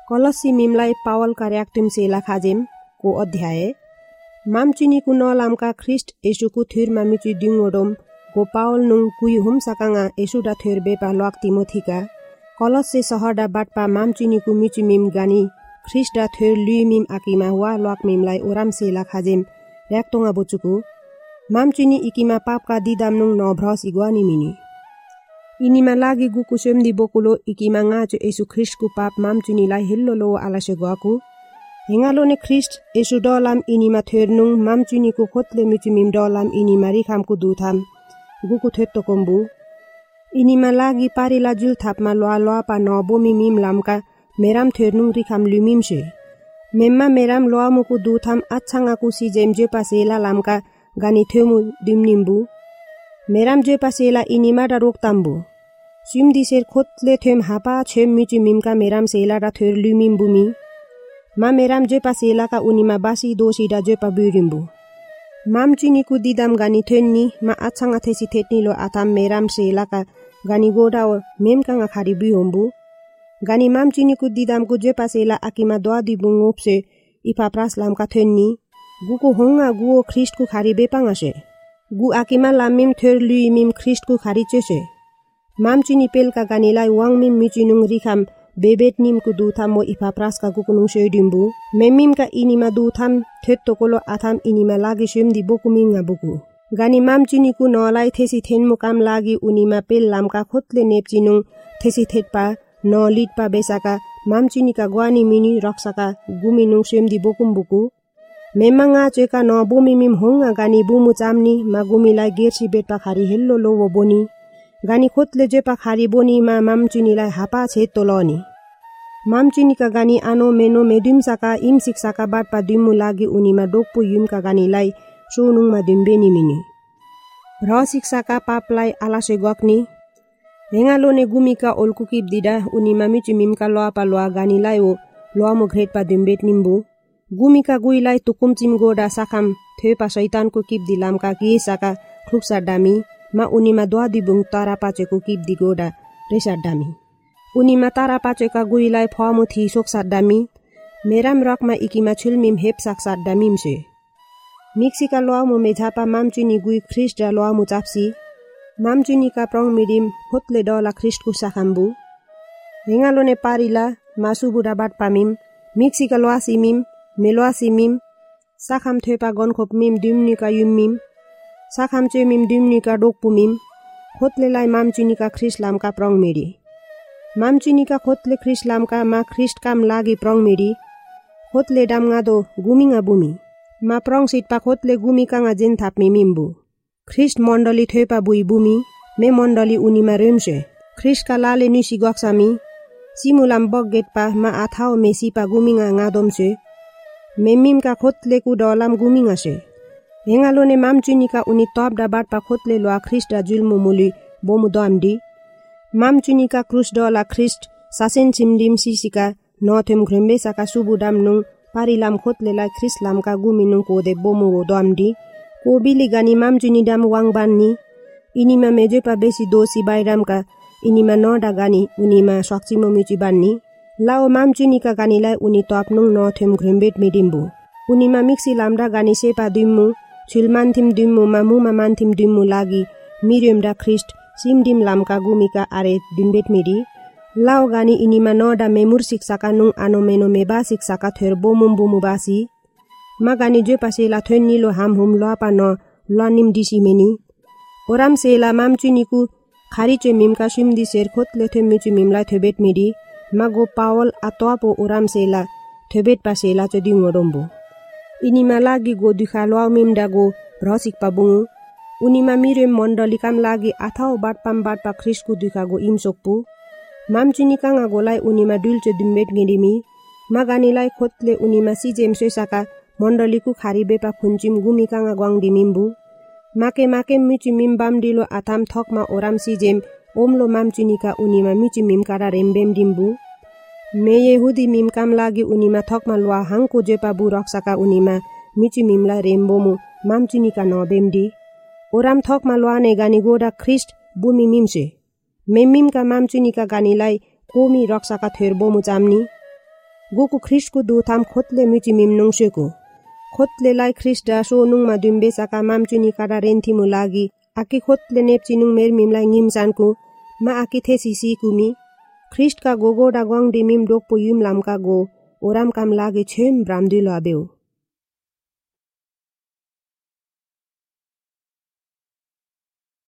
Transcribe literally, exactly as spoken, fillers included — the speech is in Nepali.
कलसी मिमलाई पावल कार्याक्टिम सेला खाजेम को अध्याय मामचिनीकु नलामका ख्रिस्ट येशुकु थुर मामिचु दिङोडोम को पावल नुङ कुइ हुम सकाङा येशुडा थुर बेपा लक तिमोथीका कलसे सहरडा बाटपा मामचिनीकु मिचु मिम गानी ख्रिस्टडा थुर लुइ मिम आकिमा वा लक मिमलाई ओराम सेला खाजेम र्याक्तोङा बोचुकु मामचिनी इकिमा पापका दिदाम नुङ नभ्रस इग्वानी मिनी इनिमा लागि गुकु सेमदि बोकुलो इकिमा ngacho येशु ख्रिस्टको पाप मामचिनीलाई हिल्लो लो आलासे गएको हेंगालोने ख्रिस्ट येशु डलाम इनिमा थेर्नुङ मामचिनीको खोतले मिचुमिम डलाम इनिमा रिखामको दुथाम गुकु थेत्तो कोम्बु इनिमा लागि पारिला जुल थापमा लोआ लोआ पा न बोमी मिम लामका मेराम थेर्नुङ रिखाम लुमिमसे मेम्मा मेराम लोआ मुकु दुथाम आछाङाकु सिजेम जेपा सेला लामका गानी थेमु दिमनिम्बु मेराम जेपा सेला इनिमा डा रोक्ताम्बु सिमदिसेर खोतले थेम हापा छेम मिचु मिमका मेराम सेला डा थेर लुमिम बुमी मा मेराम जेपा सेला का उनिमा बासी दोसी डा जेपा बुरिम्बु मामचिनीकु दिदाम गानी थेन्नी मा आछाङा थेसी थेट्निलो आथाम मेराम सेला का गानी गोडा मेमकाङा खारी बुहोम्बु गानी मामचिनीकु दिदामको जेपा सेला आकिमा द्वा दिबुङोप्से इफा प्रास लामका थेन्नी गुको होङा गुओ ख्रिस्टको खारी बेपाङासे गु आकिमा लामिम थेर लुइमिम ख्रिस्टको खारी चेसे मामचिनी पेलका गानीलाई वाङमिम मिचिनुङ रिखाम बेबेट निमको दुथाम मो इफा प्रासका गुकुनुङ सेडिम्बु मेमिमका इनिमा दुथाम थेत्तोकोलो आथाम इनिमा लागि सेमदि बोकुमिङा बुकु गानी मामचिनीकु नलाई थेसी थेन्मु काम लागि उनिमा पेल लामका खोतले नेप्चिनुङ थेसी थेटपा न लिटपा बेसाका मामचिनीका ग्वानी मिनी रक्साका गुमिनुङ सेमदि बोकुम बुकु मेमाङा चेका न बोमिमिम होङा गानी बुमु चाम्नी मा गुमीलाई गेर्सी बेटपा खारी हेल्लो लोवो बोनी गानी खोतले जेपा खारी बोनी मा मामचिनीलाई हापा छेत्तो लनी मामचिनीका गानी आनो मेनो मेडिमसाका इम शिक्षाका बाटपा दिम्मु लागि उनीमा डोक्पु युमका गानीलाई सोनुङमा दिम्बेनी मिनी र शिक्षाका पापलाई आलासे गक्नी हेंगालोने गुमीका ओल्कु किप दिदा उनीमा मिचु मिमका लोआपा लोआ गानीलाई ओ लोआमु घ्रेटपा दिम्बेट निम्बु गुमीका गुइलाई तुकुम चिमगोडा साखाम थेपा शैतानको किप दिलामका किएसाका खुक्सा डामी मा उनीमा द्वा दिबुङ तारा पाचेको किप दिगोडा रेसा डामी उनीमा तारा पाचेका गुइलाई फमु थी सोक्सा डामी मेराम रकमा इकिमा छिलमिम हेप साक्सा डामीमसे मिक्सिका लोआमु मेझापा मामचिनी गुइ ख्रिस्ट र लोआमु चाप्सी मामचिनीका प्रङ मिडिम खोतले डला ख्रिस्टको साखाम्बु हेंगालोने पारिला मासुबुडा बाट पामिम मिक्सिका लोआसी मिम मेलोआसी मिम साखाम थेपा गनखोप मिम दिमनिका युमिम साखाम चे मिम दिमनिका डोकपु मिम खोतलेलाई मामचिनीका ख्रिस्ट लामका प्रङ मेडी मामचिनीका खोतले ख्रिस्ट लामका मा ख्रिस्ट काम लागि प्रङ मेडी खोतले डामगादो गुमिङा बुमी मा प्रङ सिटपा खोतले गुमिकाङा जेन थाप्मी मिम्बु ख्रिस्ट मण्डली थेपा बुई बुमी मे मण्डली उनीमा रेमसे ख्रिस्टका लाले निसी गक्सामी सिमुलाम बगगेटपा मा आथाओ मेसीपा गुमिङा गादोमसे मेमिमका खोतलेकु डलाम गुमिङासे हेंगालोने मामचिनीका उनी तबडा बाटपा खोतले लोआ ख्रिस्टडा जुल्मु मुली बोमु दमडी मामचिनीका क्रुस डला ख्रिस्ट सासेन छिमडिम सिसिका नथेम घ्रेम्बेसाका सुबुडाम नुङ पारिलाम खोतलेलाई ख्रिस्ट लामका गुमिनुङ कोदे बोमु हो दमडी कोबिली गानी मामचिनी डाम वाङबान्नी इनिमा मेजेपा बेसी दोसी बाइरामका इनिमा नडा गानी उनीमा सक्चिमो मिची बान्नी लाओ मामचिनीका गानीलाई उनी तपनुङ नथेम घ्रेम्बेट मिडिम्बु उनीमा मिक्सी लामडा गानी सेपा दिम्मु छिलमान्थिम दिम्मु मामुमा मान्थिम दिम्मु लागि मिरियमडा ख्रिस्ट सिमडिम लामका गुमिका आरे दिम्बेट मिडी लाओ गानी इनिमा नडा मेमुर शिक्षाका नुङ आनो मेनो मेबा शिक्षाका थेर बोमुम बुमुबासी मा गानी जेपा सेला थेन निलो हाम हुम लोपा न लनिम डिसी मेनी ओराम सेला मामचिनीकु खारीचे मिमका सिमदि सेर खोतले थे मिचु मिमलाई थेबेट मिडी मा गो पावल आतवापो ओराम सेला थेबेट पा सेला च दिङोडोम्बु इनिमा लागि गो दुखा लोआ मिमडा गो भ्रसिक पाबुङु उनीमा मिरेम मण्डली काम लागि आथाओ बाटपाम बाटपा ख्रिस्टको दुखा गो इमसोकपु मामचिनी काङा गोलाई उनीमा डुल्चे दिम्बेट गिडिमी मा गानीलाई खोतले उनीमा सिजेम सेसाका मण्डलीको खारी बेपा खुन्चिम गुमी काङा ग्वाङ दिमिम्बु माके माके मिचि मिम बामडिलो आथाम थकमा ओराम सिजेम ओमलो मामचिनीका उनीमा मिचि मिम काडा रेमबेम दिम्बु मे यहुदी मिम काम लागि उनीमा थकमा लोआ हाङको जेपा बु रक्साका उनीमा मिचि मिमलाई रेमबोमु मामचिनीका नबेमडी ओराम थकमा लोआ ने गानी गोडा ख्रिस्ट बुमी मिमसे मेमिमका मामचिनीका गानीलाई कोमी रक्साका थेर बोमु चाम्नी गोको ख्रिस्टको दोथाम खोतले मिची मिम नंसेको खोतलेलाई ख्रिस्ट डासो नुङमा दुम्बे साका मामचुनी काडा रेन्थिमु लागि आकी खोतले नेप्ची नुङ मेर मिमलाई निमसानको मा आकी थे सिसी कुमी ख्रिस्ट का गोगो डा ग्वाङ डिमिम डोकपो युम लामका गो ओराम काम लागे छेम ब्रामदुल आबेउ।